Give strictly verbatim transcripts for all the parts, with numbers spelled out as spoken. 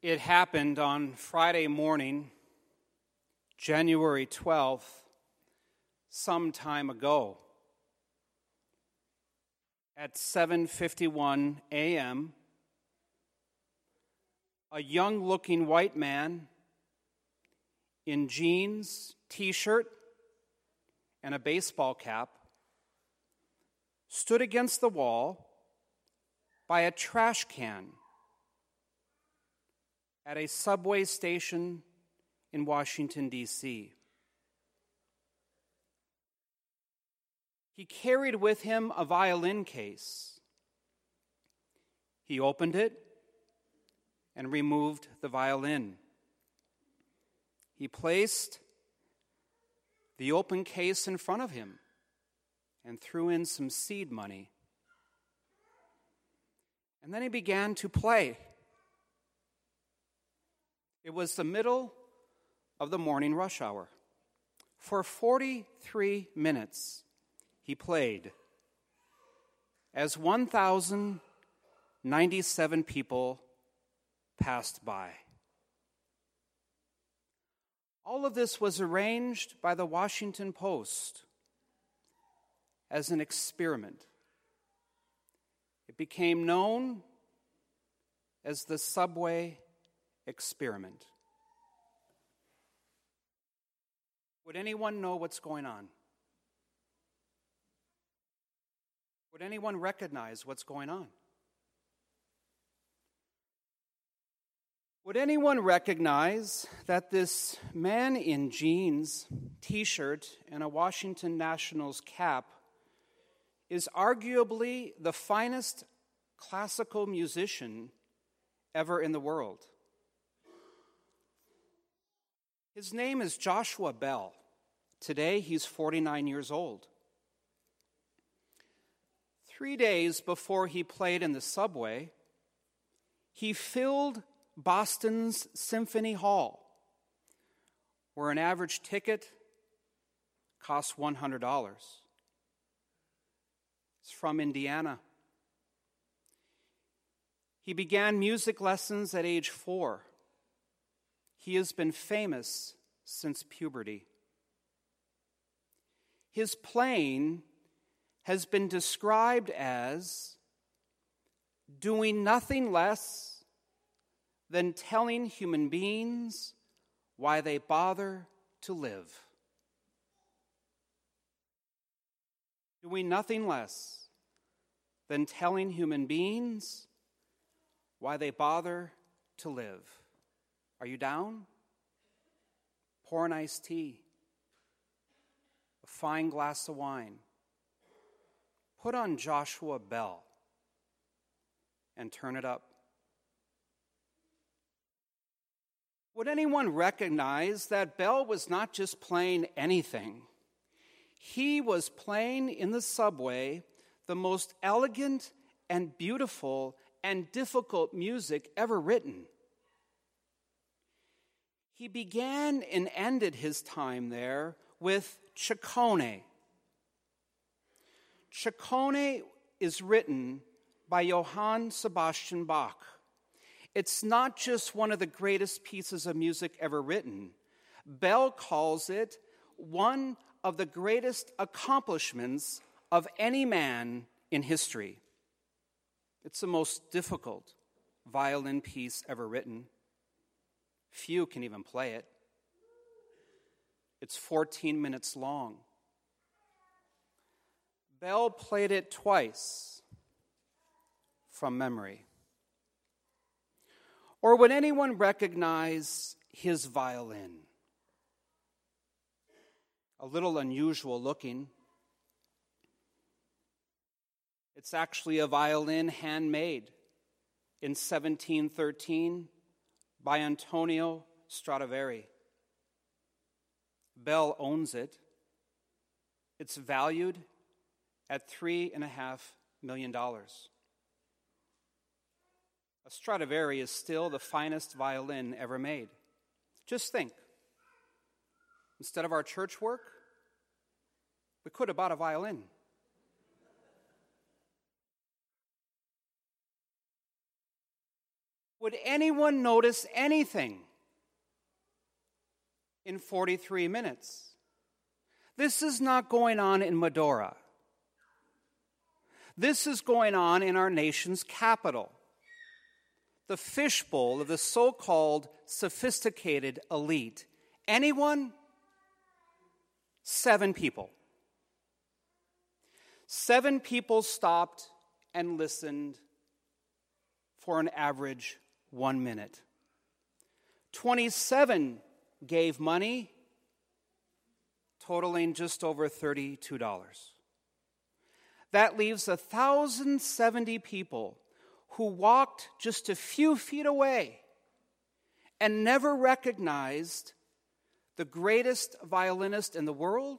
It happened on Friday morning, January twelfth, some time ago. At seven fifty-one a.m., a young-looking white man in jeans, t-shirt, and a baseball cap stood against the wall by a trash can at a subway station in Washington, D C He carried with him a violin case. He opened it and removed the violin. He placed the open case in front of him and threw in some seed money. And then he began to play. It was the middle of the morning rush hour. For forty-three minutes, he played as one thousand ninety-seven people passed by. All of this was arranged by the Washington Post as an experiment. It became known as the subway experiment. Would anyone know what's going on? Would anyone recognize what's going on? Would anyone recognize that this man in jeans, t-shirt, and a Washington Nationals cap is arguably the finest classical musician ever in the world? His name is Joshua Bell. Today, he's forty-nine years old. Three days before he played in the subway, he filled Boston's Symphony Hall, where an average ticket costs one hundred dollars. He's from Indiana. He began music lessons at age four. He has been famous since puberty. His playing has been described as doing nothing less than telling human beings why they bother to live. Doing nothing less than telling human beings why they bother to live. Are you down? Pour an iced tea, a fine glass of wine. Put on Joshua Bell and turn it up. Would anyone recognize that Bell was not just playing anything? He was playing in the subway the most elegant and beautiful and difficult music ever written. He began and ended his time there with Ciccone. Ciccone is written by Johann Sebastian Bach. It's not just one of the greatest pieces of music ever written. Bell calls it one of the greatest accomplishments of any man in history. It's the most difficult violin piece ever written. Few can even play it. It's fourteen minutes long. Bell played it twice from memory. Or would anyone recognize his violin? A little unusual looking. It's actually a violin handmade in seventeen thirteen by Antonio Stradivari. Bell owns it. It's valued at three and a half million dollars. A Stradivari is still the finest violin ever made. Just think. Instead of our church work, we could have bought a violin. Would anyone notice anything in forty-three minutes? This is not going on in Medora. This is going on in our nation's capital, the fishbowl of the so-called sophisticated elite. Anyone? Seven people. Seven people stopped and listened for an average one minute. twenty-seven gave money, totaling just over thirty-two dollars. That leaves one thousand seventy people who walked just a few feet away and never recognized the greatest violinist in the world,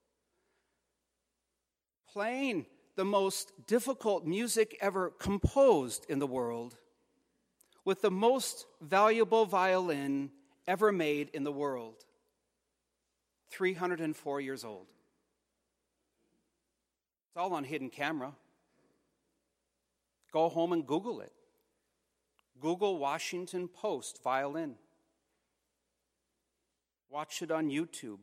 playing the most difficult music ever composed in the world, with the most valuable violin ever made in the world, three hundred four years old. It's all on hidden camera. Go home and Google it. Google Washington Post violin. Watch it on YouTube.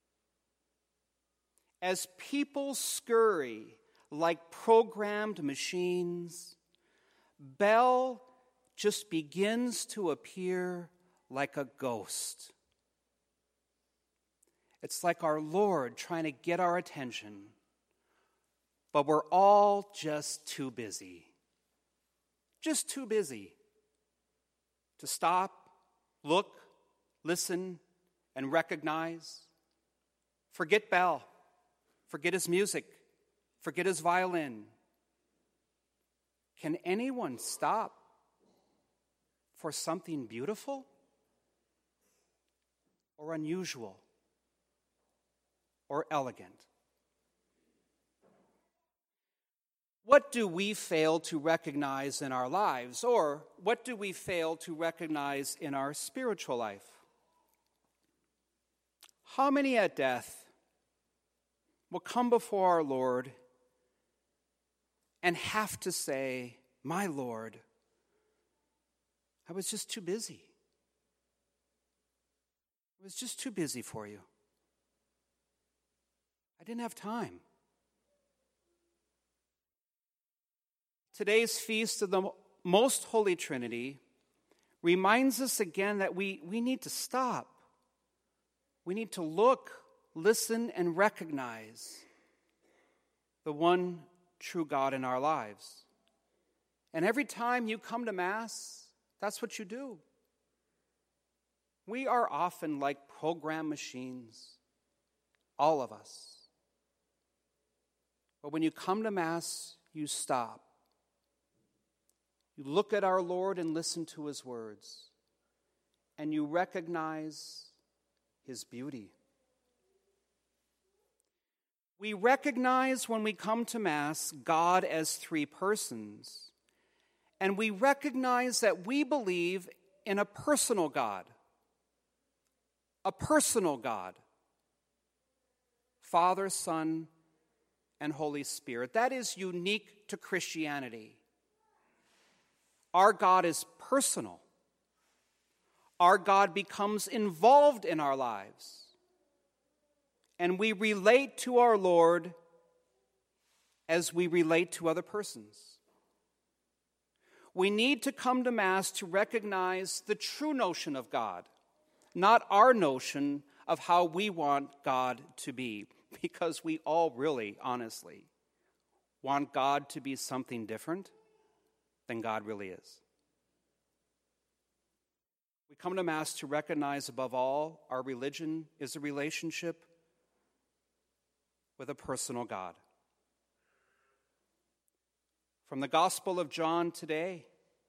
As people scurry like programmed machines, Bell just begins to appear like a ghost. It's like our Lord trying to get our attention, but we're all just too busy. Just too busy to stop, look, listen, and recognize. Forget Bell. Forget his music. Forget his violin. Can anyone stop for something beautiful or unusual or elegant? What do we fail to recognize in our lives, or what do we fail to recognize in our spiritual life? How many at death will come before our Lord and have to say, "My Lord, I was just too busy. I was just too busy for you. I didn't have time." Today's Feast of the Most Holy Trinity reminds us again that we, we need to stop. We need to look, listen, and recognize the one true God in our lives. And every time you come to Mass, that's what you do. We are often like program machines, all of us. But when you come to Mass, you stop. You look at our Lord and listen to his words, and you recognize his beauty. We recognize when we come to Mass God as three persons, and we recognize that we believe in a personal God, a personal God, Father, Son, and Holy Spirit. That is unique to Christianity. Our God is personal. Our God becomes involved in our lives. And we relate to our Lord as we relate to other persons. We need to come to Mass to recognize the true notion of God, not our notion of how we want God to be, because we all really, honestly, want God to be something different than God really is. We come to Mass to recognize, above all, our religion is a relationship with a personal God. From the Gospel of John today,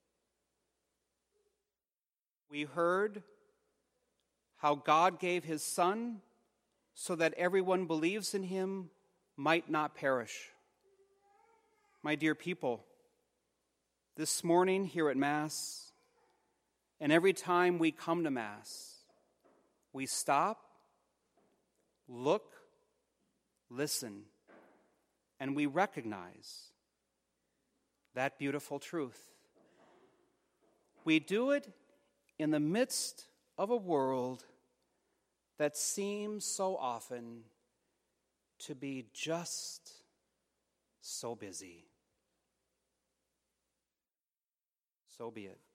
we heard how God gave his Son so that everyone believes in him might not perish. My dear people, this morning here at Mass, and every time we come to Mass, we stop, look, listen, and we recognize that beautiful truth. We do it in the midst of a world that seems so often to be just so busy. So be it.